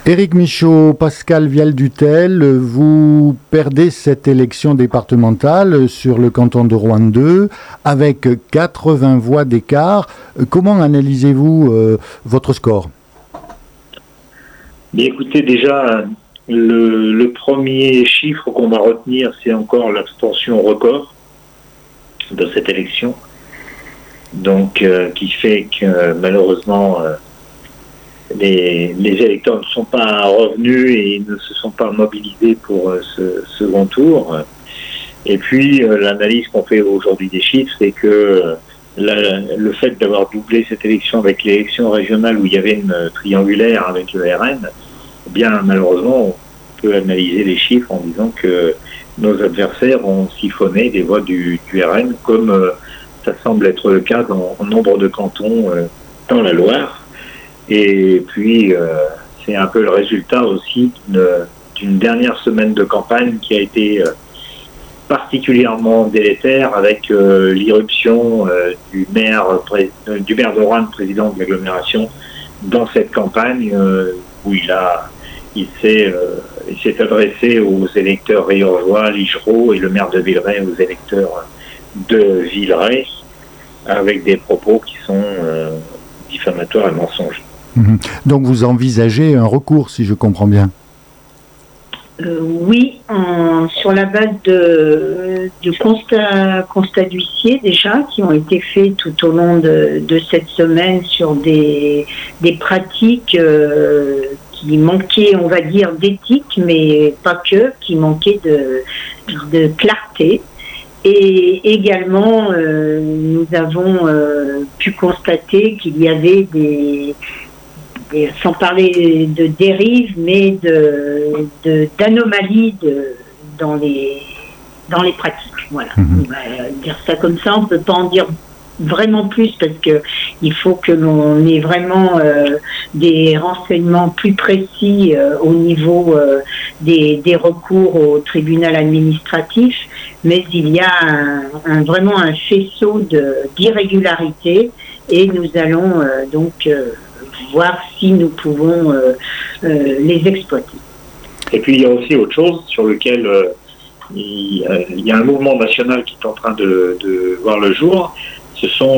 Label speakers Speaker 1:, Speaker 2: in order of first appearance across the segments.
Speaker 1: Éric Michaud, Pascal Vial-Dutel, vous perdez cette élection départementale sur le canton de Rouen 2 avec 80 voix d'écart. Comment analysez-vous votre score ?
Speaker 2: Bien, écoutez, déjà, le premier chiffre qu'on va retenir, c'est encore l'abstention record de cette élection. Donc, qui fait que malheureusement, les électeurs ne sont pas revenus et ne se sont pas mobilisés pour ce second tour. Et puis, l'analyse qu'on fait aujourd'hui des chiffres, c'est que le fait d'avoir doublé cette élection avec l'élection régionale où il y avait une triangulaire avec le RN, eh bien, malheureusement, on peut analyser les chiffres en disant que nos adversaires ont siphonné des voix du RN, comme ça semble être le cas dans nombre de cantons dans la Loire. Et puis, c'est un peu le résultat aussi d'une dernière semaine de campagne qui a été particulièrement délétère avec l'irruption du maire de Rouen, président de l'agglomération, dans cette campagne où il s'est adressé aux électeurs riorgeois, ligereaux, et le maire de Villeray aux électeurs de Villeray, avec des propos qui sont diffamatoires et mensongers.
Speaker 1: Donc vous envisagez un recours, si je comprends bien.
Speaker 3: Oui, sur la base de constats d'huissier déjà qui ont été faits tout au long de cette semaine sur des pratiques qui manquaient, on va dire, d'éthique, mais pas que, qui manquaient de clarté. Et également, nous avons pu constater qu'il y avait sans parler de dérives, mais d'anomalies dans les pratiques. Voilà. On va dire ça comme ça, on ne peut pas en dire vraiment plus parce que il faut que l'on ait vraiment des renseignements plus précis au niveau des recours au tribunal administratif, mais il y a vraiment un faisceau d'irrégularités et nous allons donc voir si nous pouvons les exploiter.
Speaker 2: Et puis il y a aussi autre chose sur lequel il y a un mouvement national qui est en train de voir le jour. Ce sont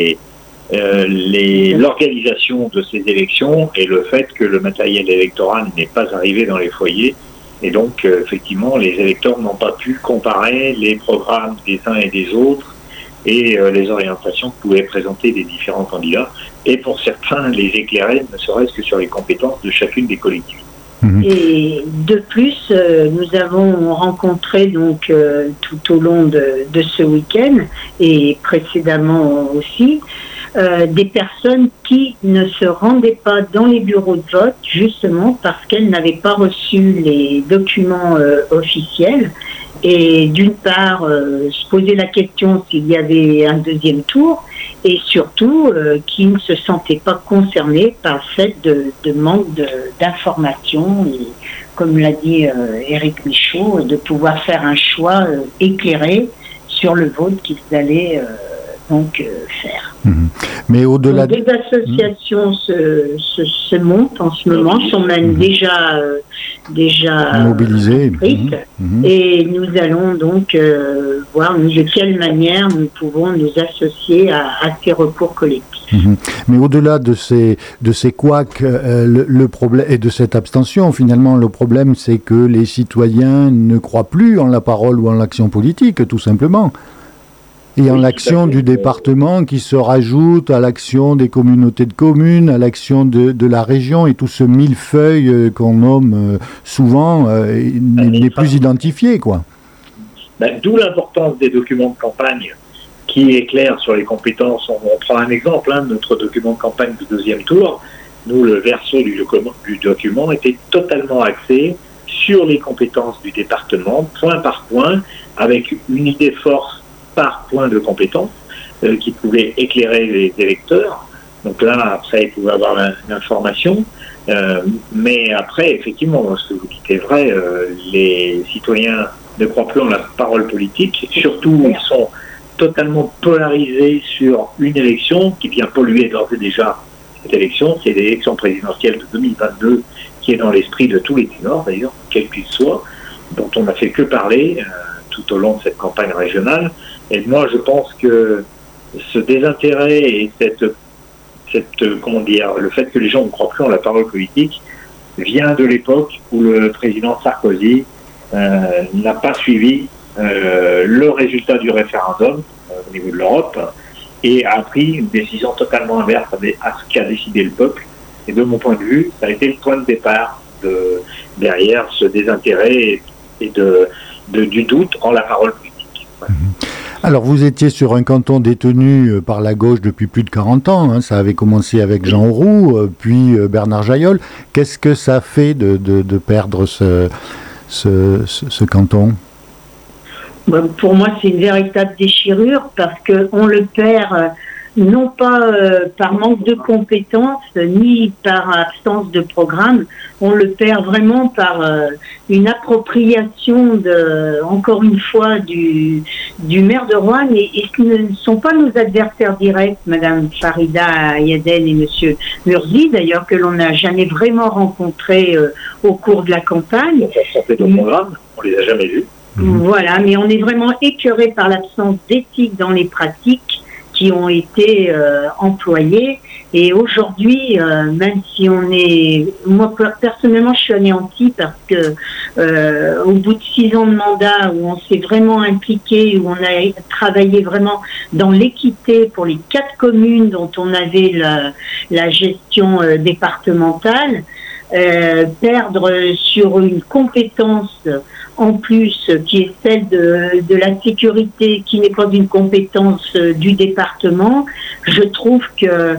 Speaker 2: l'organisation de ces élections et le fait que le matériel électoral n'est pas arrivé dans les foyers. Et donc, effectivement, les électeurs n'ont pas pu comparer les programmes des uns et des autres et les orientations que pouvaient présenter les différents candidats. Et pour certains, les éclairer, ne serait-ce que sur les compétences de chacune des collectivités.
Speaker 3: Et de plus, nous avons rencontré donc tout au long de ce week-end et précédemment aussi des personnes qui ne se rendaient pas dans les bureaux de vote justement parce qu'elles n'avaient pas reçu les documents officiels et d'une part se poser la question s'il y avait un deuxième tour et surtout qui ne se sentaient pas concernés par le fait de manque d'informations et comme l'a dit Éric Michaud, de pouvoir faire un choix éclairé sur le vote qu'ils allaient faire.
Speaker 1: Mais au-delà
Speaker 3: des associations se montent en ce moment, sont même déjà
Speaker 1: mobilisées.
Speaker 3: Et nous allons donc voir de quelle manière nous pouvons nous associer à ces recours collectifs.
Speaker 1: Mais au-delà de ces couacs, le problème et de cette abstention, finalement, le problème, c'est que les citoyens ne croient plus en la parole ou en l'action politique, tout simplement. Et en l'action du département qui se rajoute à l'action des communautés de communes, à l'action de la région et tout ce millefeuille qu'on nomme souvent n'est plus identifié, quoi.
Speaker 2: D'où l'importance des documents de campagne qui éclairent sur les compétences. On prend un exemple, notre document de campagne du deuxième tour. Nous, le verso du document était totalement axé sur les compétences du département, point par point, avec une idée force par point de compétence qui pouvait éclairer les électeurs. Donc là, après, ils pouvaient avoir l'information. Mais après, effectivement, ce que vous dites est vrai, les citoyens ne croient plus en la parole politique. Surtout, ils sont totalement polarisés sur une élection qui vient polluer d'ores et déjà cette élection. C'est l'élection présidentielle de 2022 qui est dans l'esprit de tous les ténors d'ailleurs, quels qu'ils soient, dont on n'a fait que parler tout au long de cette campagne régionale. Et moi, je pense que ce désintérêt et comment dire, le fait que les gens ne croient plus en la parole politique vient de l'époque où le président Sarkozy n'a pas suivi le résultat du référendum au niveau de l'Europe et a pris une décision totalement inverse à ce qu'a décidé le peuple. Et de mon point de vue, ça a été le point de départ derrière ce désintérêt et du doute en la parole politique. Ouais.
Speaker 1: Alors, vous étiez sur un canton détenu par la gauche depuis plus de 40 ans. Hein. Ça avait commencé avec Jean Roux, puis Bernard Jayolle. Qu'est-ce que ça fait de perdre ce canton ?
Speaker 3: Pour moi, c'est une véritable déchirure parce qu'on le perd non pas par manque de compétences ni par absence de programme, on le perd vraiment par une appropriation encore une fois du maire de Roanne et ce ne sont pas nos adversaires directs, Madame Farida Yadel et Monsieur Murzi, d'ailleurs que l'on n'a jamais vraiment rencontré au cours de la campagne.
Speaker 2: On les a jamais vus.
Speaker 3: Voilà, mais on est vraiment écœuré par l'absence d'éthique dans les pratiques qui ont été employées. Et aujourd'hui, même si moi personnellement, je suis anéantie parce que au bout de 6 ans de mandat où on s'est vraiment impliqué, où on a travaillé vraiment dans l'équité pour les 4 communes dont on avait la gestion départementale, perdre sur une compétence en plus qui est celle de la sécurité, qui n'est pas une compétence du département, je trouve que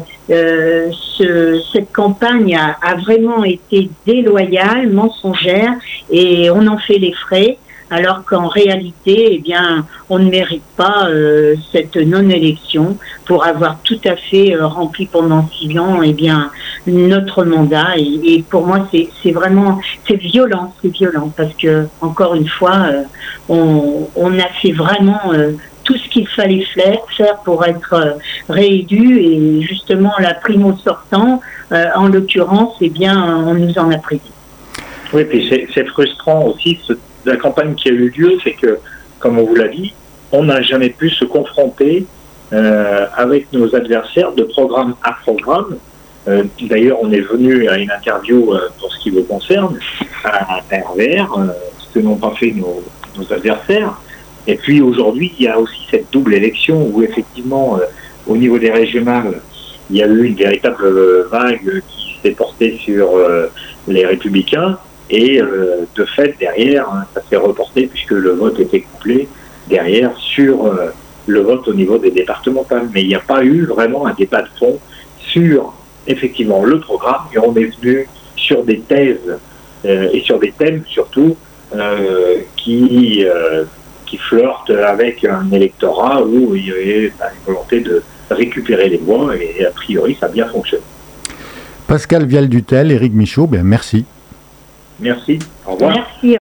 Speaker 3: cette campagne a vraiment été déloyale, mensongère, et on en fait les frais, alors qu'en réalité, eh bien, on ne mérite pas cette non-élection pour avoir tout à fait rempli pendant 6 ans, eh bien, notre mandat. Et pour moi, c'est vraiment, c'est violent, parce que encore une fois, on a fait vraiment tout ce qu'il fallait faire pour être réélu, et justement la primo sortant, en l'occurrence, eh bien, on nous en a privé.
Speaker 2: Oui, puis c'est frustrant aussi. La campagne qui a eu lieu, c'est que, comme on vous l'a dit, on n'a jamais pu se confronter avec nos adversaires de programme à programme. D'ailleurs, on est venu à une interview pour ce qui vous concerne, à RVR, ce que n'ont pas fait nos adversaires. Et puis aujourd'hui, il y a aussi cette double élection où effectivement, au niveau des régionales, il y a eu une véritable vague qui s'est portée sur les Républicains. Et de fait, derrière, ça s'est reporté puisque le vote était couplé derrière sur le vote au niveau des départementales. Mais il n'y a pas eu vraiment un débat de fond sur, effectivement, le programme. Et on est venu sur des thèses et sur des thèmes, surtout, qui flirtent avec un électorat où il y avait une volonté de récupérer les voix. Et a priori, ça a bien fonctionné.
Speaker 1: Pascal Vial-Dutel, Éric Michaud, merci.
Speaker 2: Merci. Au revoir.
Speaker 3: Merci.